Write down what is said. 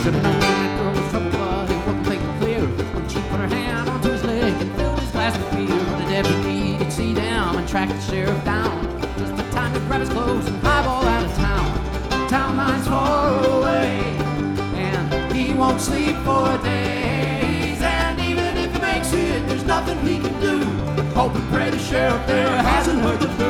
Should've known that girl was trouble, but he wasn't thinking clear when she put her hand onto his leg and filled his glass with beer. The deputy could see them and track the sheriff down. Just the time to grab his clothes and highball out of town. Town line's far away, and he won't sleep for days. And even if he makes it, there's nothing he can do. Hope and pray the sheriff there hasn't heard the